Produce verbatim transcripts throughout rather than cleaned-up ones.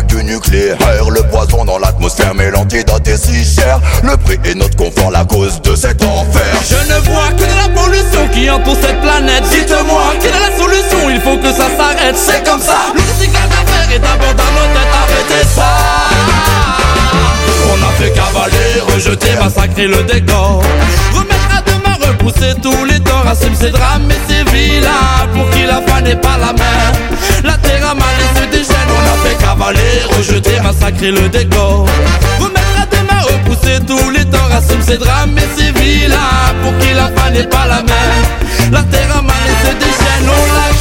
du nucléaire. Le poison dans l'atmosphère, mais l'antidote est si cher. Le prix est notre confort, la cause de cet enfer. Je ne vois que de la pollution qui entoure cette planète. Dites-moi, quelle est la solution? Il faut que ça s'arrête, c'est comme ça. Le recyclage à faire est d'abord dans nos têtes. Arrêtez ça. On a fait cavaler, rejeter, massacrer le décor. Remettre à demain, repousser tous les torts. Assume ses drames et ses vilains. Pour qui la fin n'est pas la mer. La terre a mal et se déchaîne. On a fait cavaler, rejeter, massacrer le décor. Remettre à demain, repousser tous les torts. Assume ses drames et ses vilains. Pour qui la fin n'est pas la mer. La terre a mal et se déchaîne. On l'a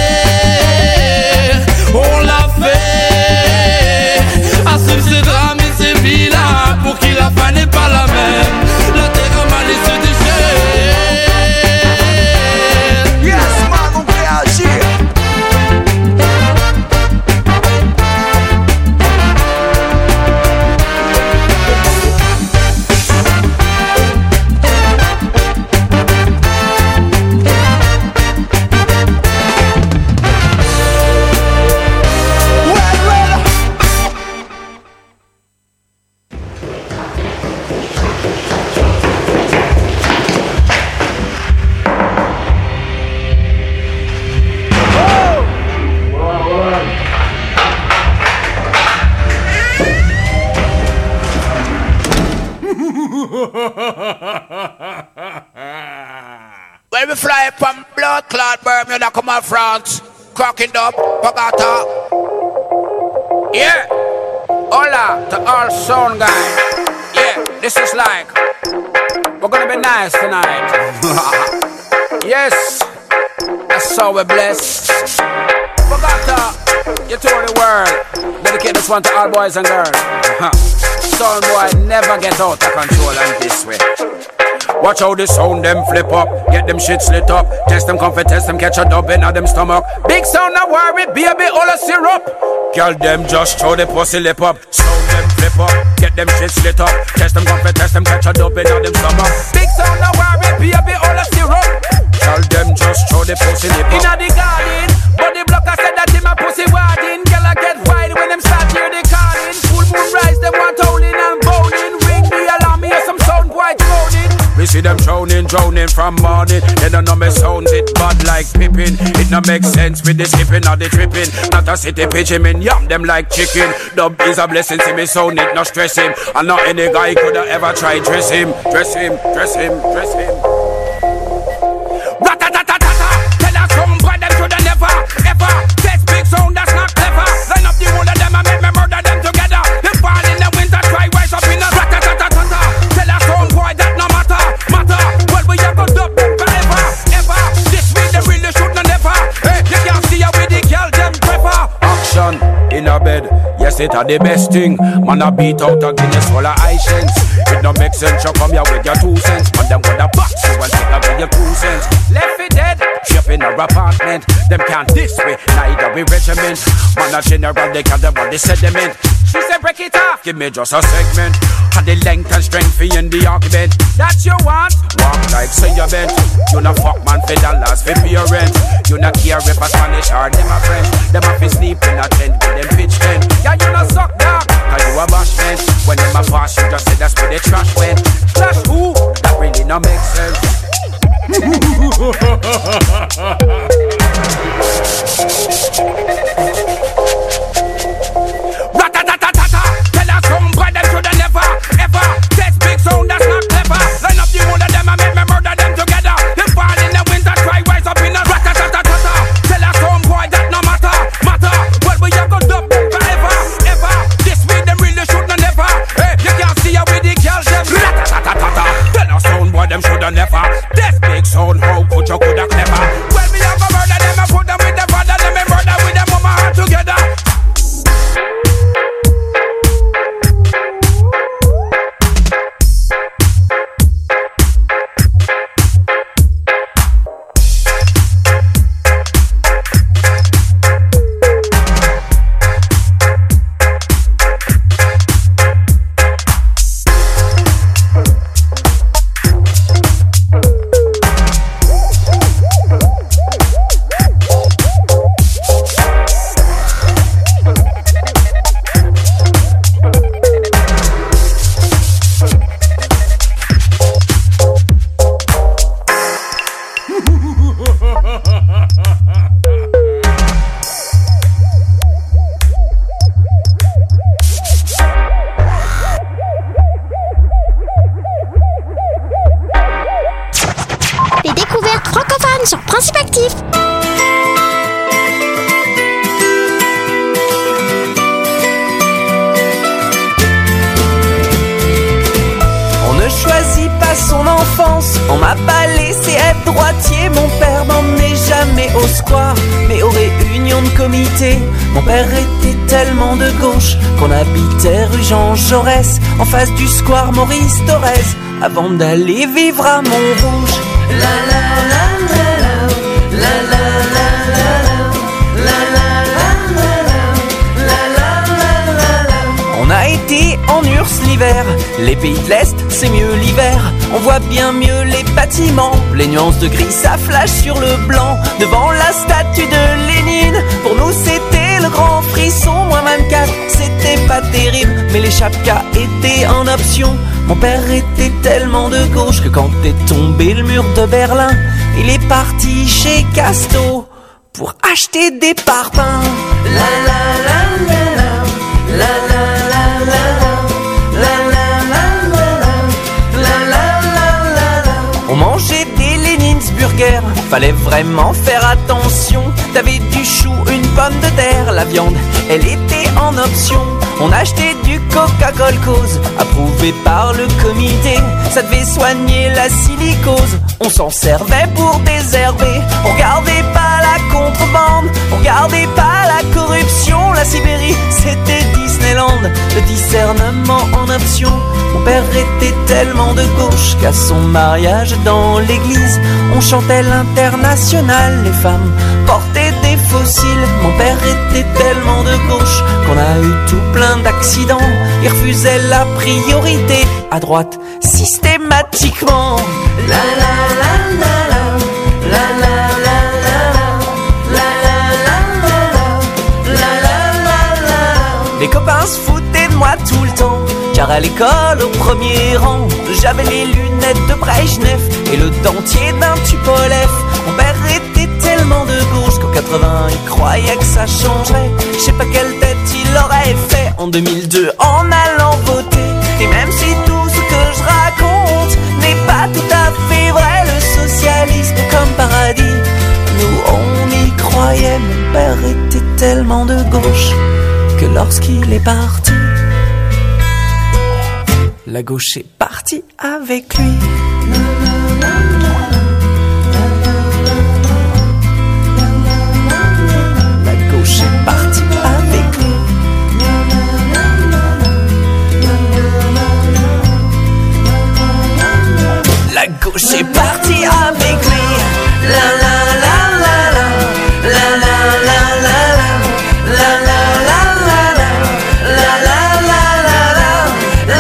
fait, on l'a fait. Assume ses drames et ses vilains. Pour qui la fin n'est pas la même. La terre a mal et se déchaîne. Yes, man, on peut agir. When we fly from blood clot Bermuda, come on France, cracking up, Pagata. Yeah, hola to all sound guys. Yeah, this is like, we're gonna be nice tonight. Yes, that's how we're blessed. Pagata, you told the world, dedicate this one to all boys and girls. Sound boy never get out of control and this way. Watch how the sound them flip up, get them shit slit up. Test them comfort, test them catch a dub in them stomach. Big sound no worry, baby, all a syrup. Girl them just throw the pussy lip up. Sound them flip up, get them shit slit up. Test them comfort, test them catch a dub in them stomach. Big sound no worry, baby, all a syrup. Girl them just throw the pussy lip up. Inna the garden, but the blocker said that him a pussy warding. Girl I get wild when them start hear the calling. Full moon rise, them want howling and bowling. Ring the alarm, hear some sound quite droning. We see them drowning, drowning from morning. They don't know me sounds it bad like Pippin. It no make sense with the skipping or the tripping. Not a city pitch him in, yam them like chicken. Dub is a blessing, see me sound it, no stress him. And not any guy could have ever tried dress him. Dress him, dress him, dress him. Rat-a-tat-tat-tat-ta. Tell us some boy them should have never, ever test big sound that's not clever. Line up the whole of them and make me murder them together. They fall in the winter, try rise up in a rat-a-tat-tat-ta. Tell us some boy that no matter. Matter, well we have got up them forever, ever. This mean they really should not never. Hey, you can't see how we the girl them prefer. Action in a bed, yes it are the best thing. Man a beat out a Guinness full of Haitians. It no make sense, you come here with your two cents. Man them gonna box you and take away your two cents. Left it dead, ship in our apartment. Them can't this way, neither we regiment. Man a general, they can't the body sediment. She said break it off, give me just a segment. And the length and strength for in the argument. That you want, walk like say you bent. You no fuck man for dollars for your rent. You no care if a Spanish or them a French. Them a fi sleep in a tent with them pitch tent. Yeah you no suck dog, cause you a bashment. When them a pass you just say that's where the trash went. Trash who? That really no make sense. Rat-a-tat-tat-ta. Tell us some boy them shoulda never, ever test big sound that's not clever. Line up the whole of them and make me murder them together. They fall in the winter, try rise up in a rat-a-tat-tat-ta. Tell us some boy that no matter, matter. Well we have got up forever, ever. This mean them really shoulda never. Hey, you can't see how we the girls them. Rat-a-tat-tat-ta. Tell us some boy them shoulda never test big sound. How could you coulda clever? Well we have a murder them and put them with the father. Them and murder with them mama all together. Principe actif. On ne choisit pas son enfance. On m'a pas laissé être droitier. Mon père m'emmenait jamais au square, mais aux réunions de comité. Mon père était tellement de gauche qu'on habitait rue Jean Jaurès, en face du square Maurice Thorez, avant d'aller vivre à Montrouge. La la la la la la la la la la la la. On a été en U R S S l'hiver. Les pays de l'Est, c'est mieux l'hiver. On voit bien mieux les bâtiments. Les nuances de gris, ça flash sur le blanc. Devant la statue de Lénine, pour nous c'était le grand frisson. Moins vingt-quatre, c'était pas terrible, mais les chapkas étaient en option. Mon père était tellement de gauche que quand est tombé le mur de Berlin, il est parti chez Casto pour acheter des parpaings. La la la la la la la la la la la la la la. On mangeait des Léninsburgers, fallait vraiment faire attention. T'avais du chou, une pomme de terre, la viande, elle était en option. On achetait du Coca-Cola cause, approuvé par le comité. Ça devait soigner la silicose. On s'en servait pour désherber. On regardait pas la contrebande, on regardait pas la corruption. La Sibérie, c'était Disneyland, le discernement en option. Mon père était tellement de gauche qu'à son mariage dans l'église, on chantait l'Internationale. Les femmes portaient des fossiles. Mon père était tellement de gauche qu'on a eu tout plein d'accidents. Il refusait la priorité à droite systématiquement. La la la la la la la la la la la la la. Les copains se foutaient de moi tout le temps, car à l'école au premier rang, j'avais les lunettes de Brejnev et le dentier d'un Tupolev. Mon père était tellement de gauche qu'en quatre-vingts il croyait que ça changerait. Je sais pas quelle tête il aurait fait en deux mille deux en allant voter. Et même si tout ce que je raconte n'est pas tout à fait vrai, le socialisme comme paradis, nous on y croyait. Mon père était tellement de gauche que lorsqu'il est parti, la gauche est partie avec lui. La gauche est partie avec lui. La gauche est partie avec lui. La la la la la la la la la la la la la la la la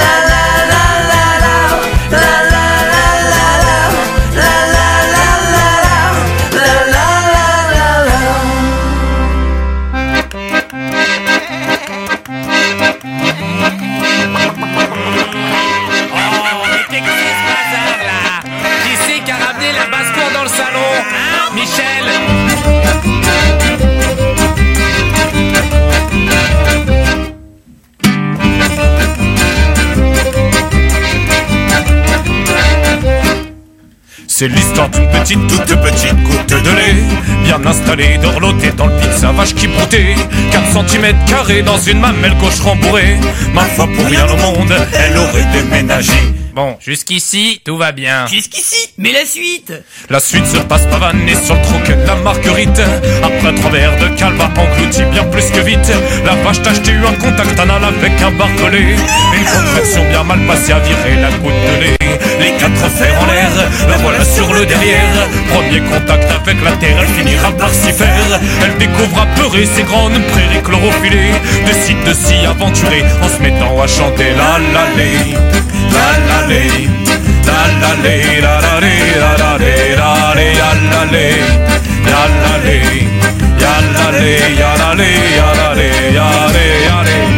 C'est l'histoire d'une petite, toute petite goutte de lait, bien installée, dorlotée dans le pizza vache qui broutait. Quatre centimètres carrés dans une mamelle gauche rembourrée. Ma foi, pour rien au monde, elle aurait déménagé. Bon, jusqu'ici, tout va bien. Jusqu'ici, mais la suite La suite se passe pavanée sur le troquet de la marguerite. Après trois verres de calva englouti bien plus que vite. La vache t'a acheté eu un contact anal avec un barbelé. Une contraction bien mal passée a viré la goutte de lait. Les quatre fers en l'air, la voilà sur le derrière. Premier contact avec la terre, elle finira par s'y faire. Elle découvre apeurée ses grandes prairies chlorophyllées. Décide de s'y aventurer en se mettant à chanter la la lay. La la lay, la la lay, la la lay, la la lay, la lay, la lay, la la lay, la la lay, la lay, la lay, la lay.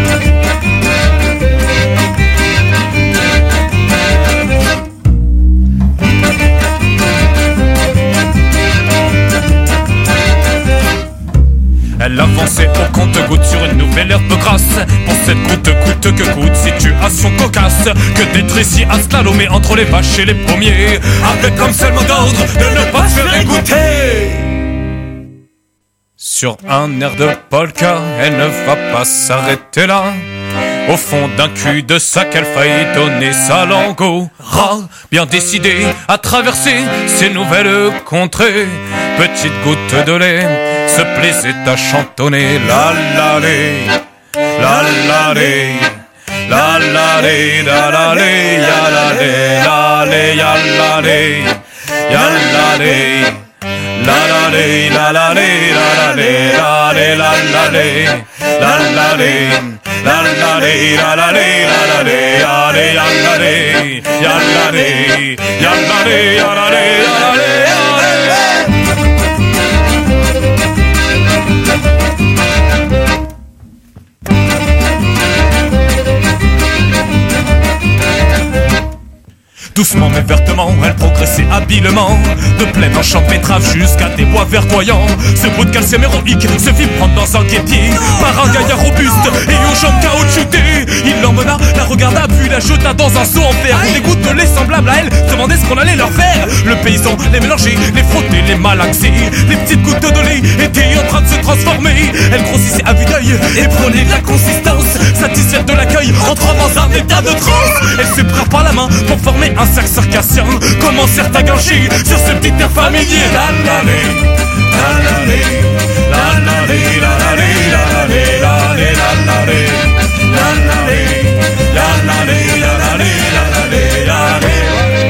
Elle avançait au compte-gouttes sur une nouvelle avait l'air peu grasse pour cette coûte, coûte que coûte situation cocasse que d'être ici à slalomer entre les vaches et les pommiers, avec comme seul mot d'ordre de ne pas se faire écouter. Sur un air de polka, elle ne va pas s'arrêter là. Au fond d'un cul-de-sac, elle faillit donner sa langue au rat. Bien décidée à traverser ces nouvelles contrées, petite goutte de lait se plaisait à chantonner la la lé, la la lé, la la lé, la la lé, ya la lé, la lé, ya la lé, ya la lé. La la lé, la la lé, la la lé, la lé, la la lé, la la lé, la la lé, la la lé, la la lé, ya lé, ya la lé, ya la lé, ya la lé, ya la lé, ya la lé, ya la lé. Doucement mais vertement, elle progressait habilement, de plaine en champ de betterave jusqu'à des bois verdoyants. Ce bout de calcium héroïque se fit prendre dans un guépier par un gaillard robuste et aux jambes caoutchoutées. Il l'emmena, la regarda, puis la jeta dans un seau en fer. Des gouttes de lait semblables à elle se demandaient ce qu'on allait leur faire. Le paysan les mélangeait, les frottait, les malaxait. Les petites gouttes de lait étaient en train de se transformer. Elle grossissait à vue d'œil et prenait de la consistance, satisfaite de l'accueil, entrant dans un état de transe. Elle se prirent par la main pour former un cercle circassien, commencèrent à gâcher sur ce petit air familier. La la lé, la la lé, la la lé, la la lé, la la lé, la lé, la la lé, la la lé, la la lé, la la lé, la la lé, la la lé.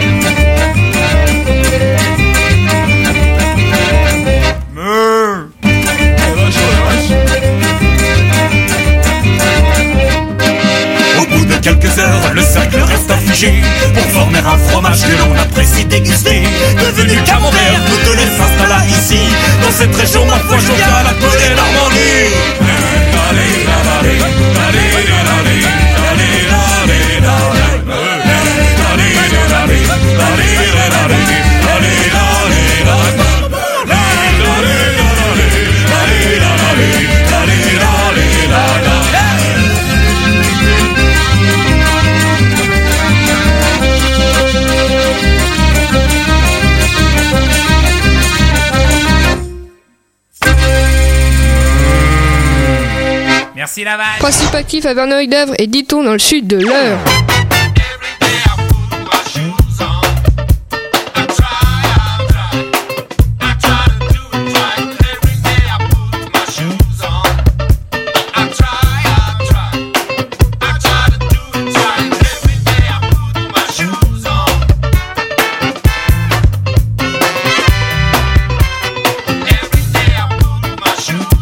Quelques heures, le cercle reste figé pour former un fromage que l'on apprécie déguster. Devenu camembert, toutes les s'installa ici, dans cette région, ma foi, joviale, appelée Normandie. Allez, allez, allez, allez, allez, allez, allez, Merci Laval. Principe actif à Verneuil-d'Avre et Diton dans le sud de l'Eure.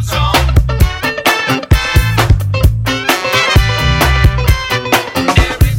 Every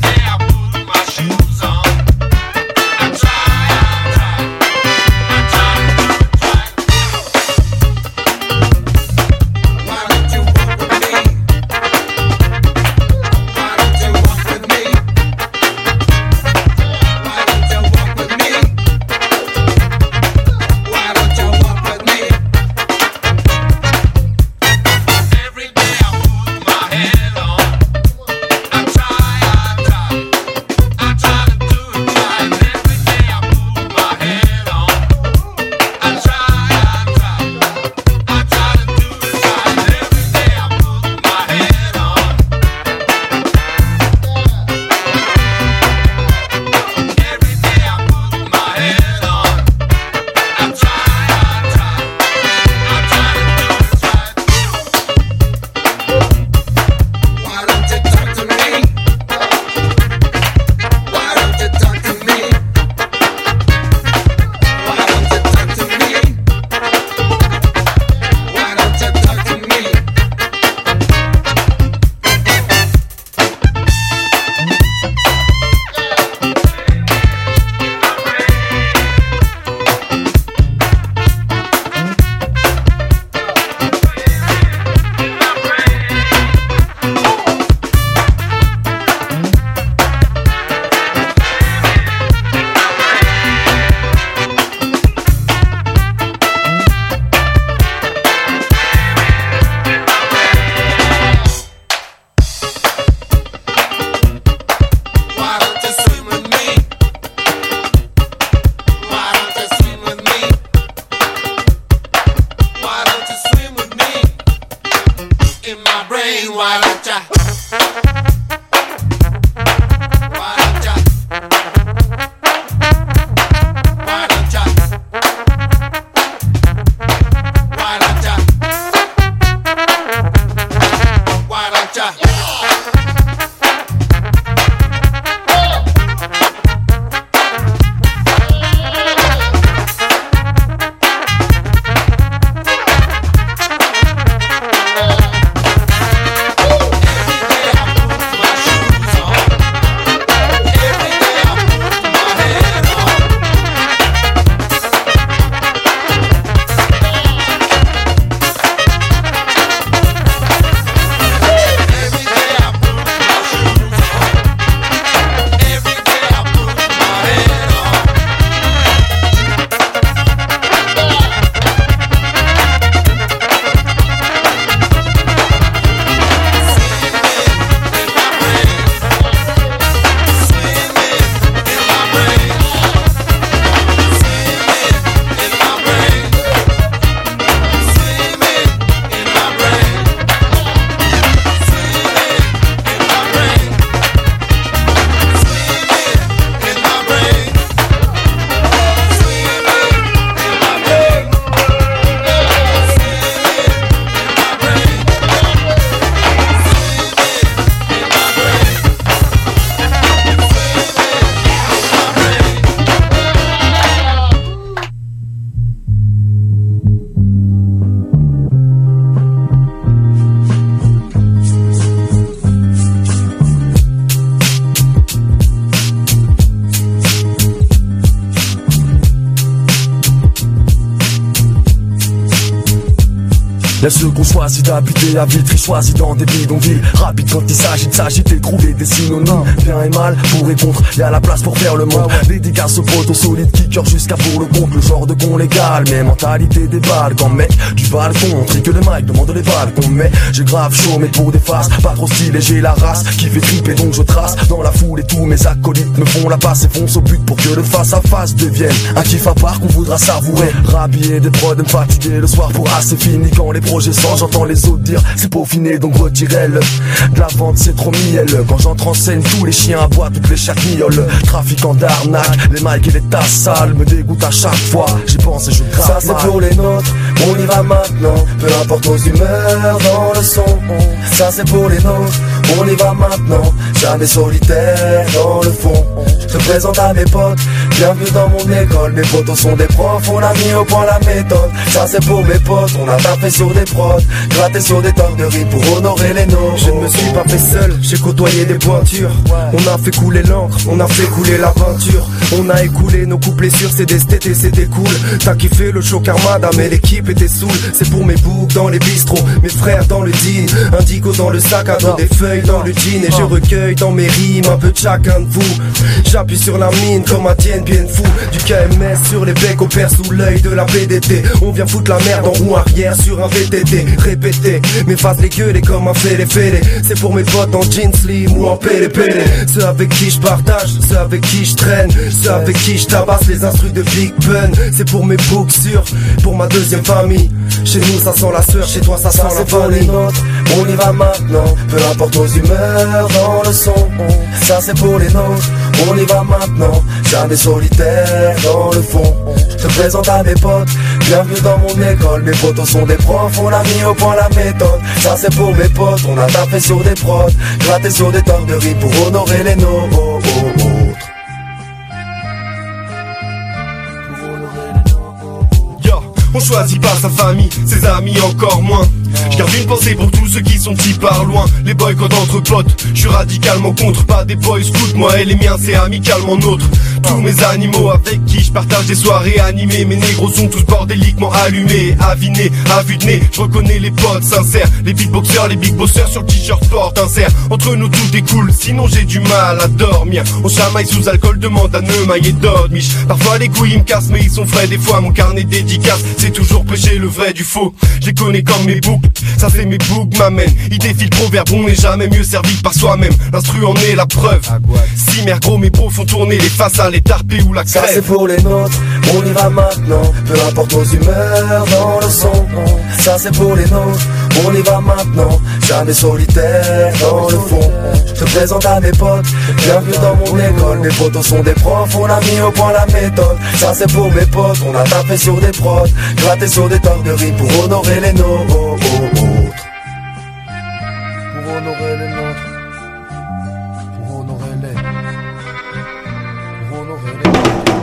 Y'a ceux qu'on choisit d'habiter à Vitry, choisis dans des bidonvilles. Rapide quand il s'agit de s'agiter, trouver des synonymes. Bien et mal, pour et contre, y'a la place pour faire le monde. Dédicace aux potes, aux solides kickers jusqu'à pour le compte. Le genre de con légal, mais mentalité des balles. Quand mec, du balcon, tri que les mecs demandent les balles qu'on met. J'ai grave chaud, mais pour des faces, pas trop stylé, j'ai la race qui fait triper, donc je trace dans la foule et tous mes acolytes me font la passe et foncent au but pour que le face à face devienne un kiff à part qu'on voudra savourer. Rhabillé des prods, me fatiguer le soir pour assez fini. Quand les projets sont, j'entends les autres dire c'est peaufiné, donc retirez-le. De la vente c'est trop mielleux. Quand j'entre en scène, tous les chiens aboient, toutes les chattes miaulent. Trafiquant d'arnaque, les mics et les tasses sales me dégoûtent à chaque fois. J'y pense et je grave. Ça c'est pour les nôtres, on y va maintenant. Peu importe nos humeurs dans le son. Ça c'est pour les nôtres, on y va maintenant. Jamais solitaire dans le fond. Je te présente à mes potes, bienvenue dans mon école. Mes potos sont des profs, on a mis au point la méthode. Ça c'est pour mes potes, on a tapé sur des prods, gratté sur des tonnes de riz pour honorer les nôtres. Je ne me suis pas fait seul, j'ai côtoyé des pointures. On a fait couler l'encre, on a fait couler la peinture. On a écoulé nos couplets sur C D, c'était c'était cool. T'as kiffé le show Armada, mais l'équipe était saoule. C'est pour mes boucs dans les bistrots, mes frères dans le dean. Indigo dans le sac à dos, des feuilles dans le jean. Et je recueille dans mes rimes un peu de chacun de vous. J'appuie sur la mine comme un tienne bien fou. Du K M S sur les becs, opère sous l'œil de la P D T. On vient foutre la merde en roue arrière sur un V T T. Répété, m'efface les gueules et comme un fêlé fêlé. C'est pour mes potes en jeans slim ou en pélé pélé. Ceux avec qui je partage, ceux avec qui je traîne, ceux avec qui je tabasse les instrus de Big Pun. C'est pour mes books sûrs, pour ma deuxième famille. Chez nous ça sent la sueur, chez toi ça sent ça, la c'est pour les nôtres, on y va maintenant. Peu importe nos humeurs dans le son. Ça c'est pour les nôtres, on y va maintenant. Jamais solitaire dans le fond. Je te présente à mes potes, bienvenue dans mon école. Mes potos sont des profs, on a mis au point la méthode. Ça c'est pour mes potes, on a tapé sur des prods, gratté sur des tonnes de riz pour honorer les nôtres. On choisit pas sa famille, ses amis encore moins. Je garde une pensée pour tous ceux qui sont petits par loin. Les boycotts entre potes, je suis radicalement contre. Pas des boys scouts, moi et les miens c'est amicalement nôtre. Tous mes animaux avec qui je partage des soirées animées. Mes négros sont tous bordéliquement allumés, avinés, à vue de nez. Je reconnais les potes sincères, les beatboxers, les big bossers sur le t-shirt porte insert. Entre nous tout découle, sinon j'ai du mal à dormir. On chamaille sous alcool, demande à Neumaille et Dodmiche. Parfois les couilles ils me cassent mais ils sont frais. Des fois mon carnet dédicace, c'est toujours pêcher le vrai du faux. Je les connais comme mes boucles, ça fait mes boucles m'amènent. Il défie le proverbe, on n'est jamais mieux servi par soi-même. L'instru en est la preuve. Si mère gros mes pros font tourner les façades, les tarpés ou la crève. Ça c'est pour les nôtres, on y va maintenant. Peu importe nos humeurs dans le son. Ça c'est pour les nôtres, on y va maintenant. Jamais solitaire dans le fond. Je te présente à mes potes, bienvenue dans mon école. Mes potos sont des profs, on a mis au point la méthode. Ça c'est pour mes potes, on a tapé sur des prods, gratté sur des tonnes de riz pour honorer les nôtres. Pour honorer les nôtres. Pour honorer les. Pour honorer les.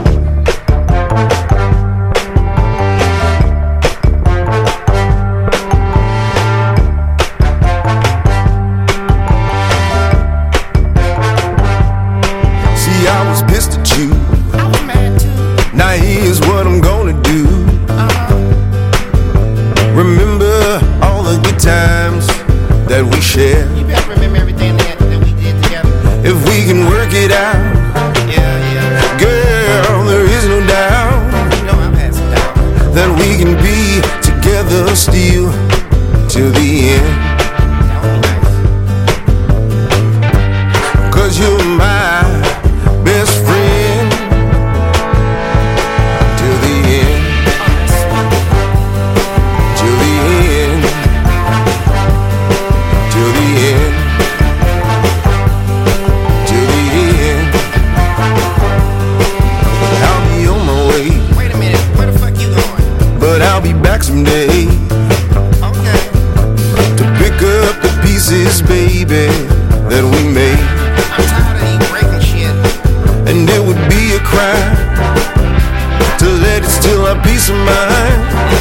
See, I was pissed at you. I was mad too. Now here's what I'm gonna do. Uh-huh. Remember all the good times that we shared. You better remember everything that, that we did together. If we can work it out, yeah, yeah. Girl, there is no doubt, you know I've had some doubt, that we can be together still till the end. Cause you're my best friend till the end. Till the end. Till the end. Till the end. I'll be on my way. Wait a minute, where the fuck you going? But I'll be back someday. Okay. To pick up the pieces, baby, that we made. I'm tired of you breaking shit. And it would be a crime to let it steal our peace of mind.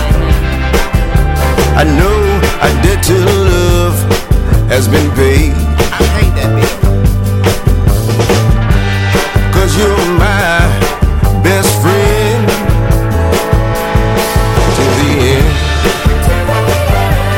I know our debt to love has been paid. I paid that bill. Cause you're my best friend till the end.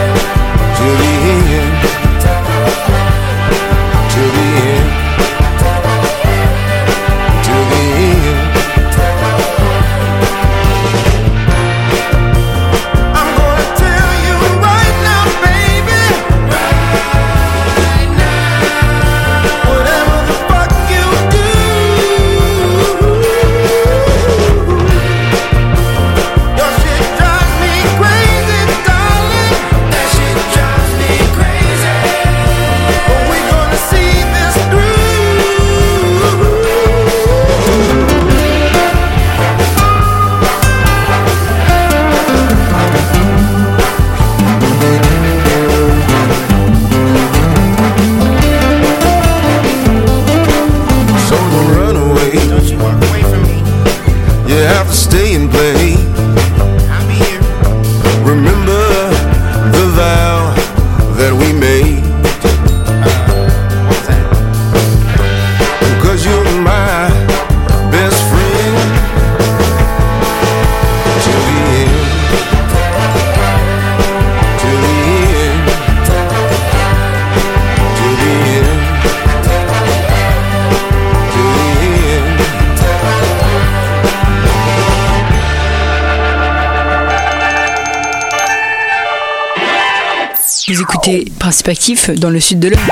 you have to stay and play. Remember the vow that we made. Cause you're my best friend till the end. Till the end. Till the end. Till the end. Vous écoutez Principe Actif dans le sud de l'Eure.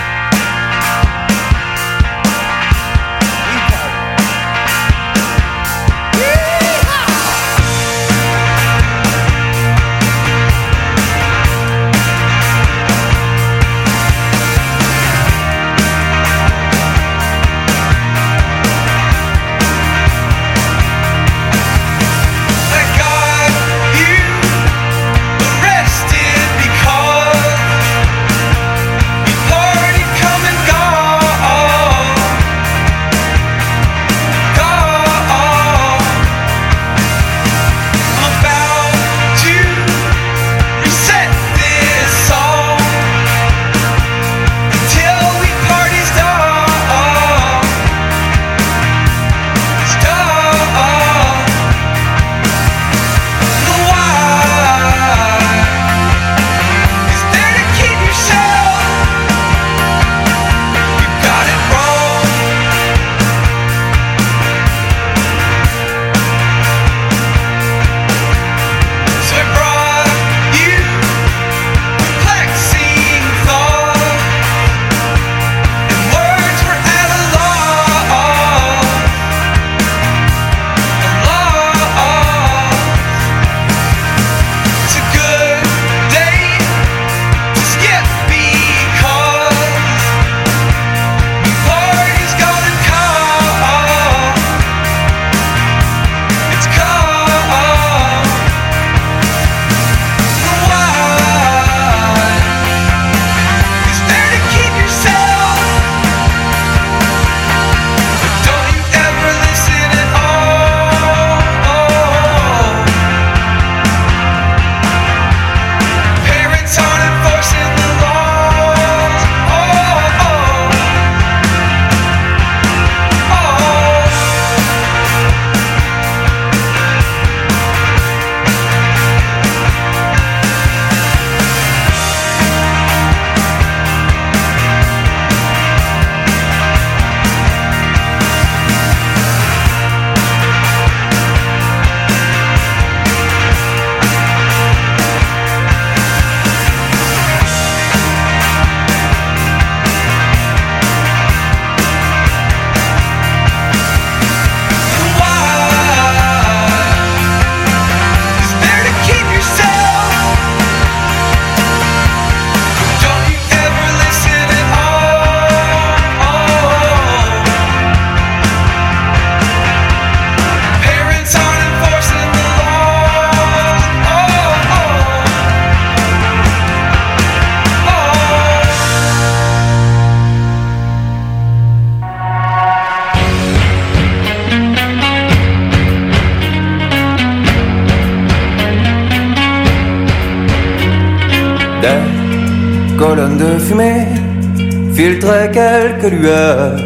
Colonne de fumée filtrait quelques lueurs.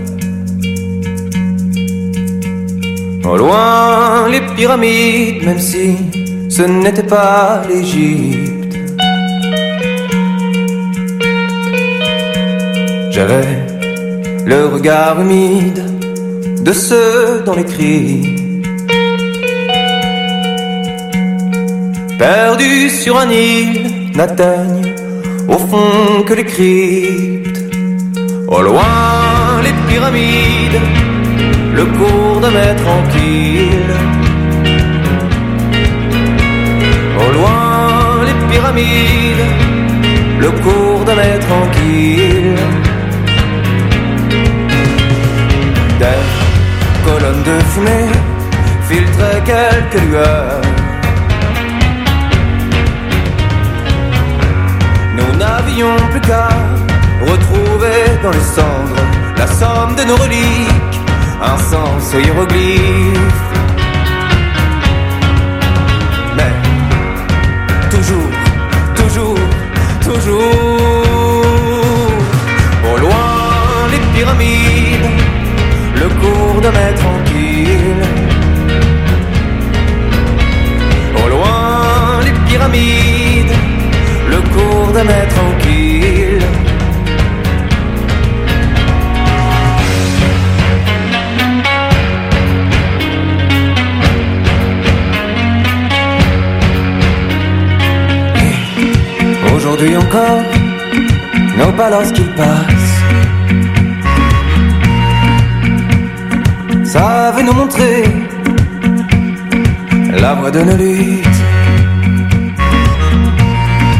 Au loin les pyramides, même si ce n'était pas l'Égypte. J'avais le regard humide de ceux dont les cris, perdus sur un île, n'atteignent au fond que les cryptes. Au loin les pyramides, le cours d'un mer tranquille. Au loin les pyramides, le cours d'un mer tranquille. Des colonnes de fumée filtraient quelques lueurs. Nous n'avions plus qu'à retrouver dans les cendres la somme de nos reliques, un sens aux hiéroglyphes. Aujourd'hui encore, nos pas lorsqu'ils passent. Ça veut nous montrer la voie de nos luttes.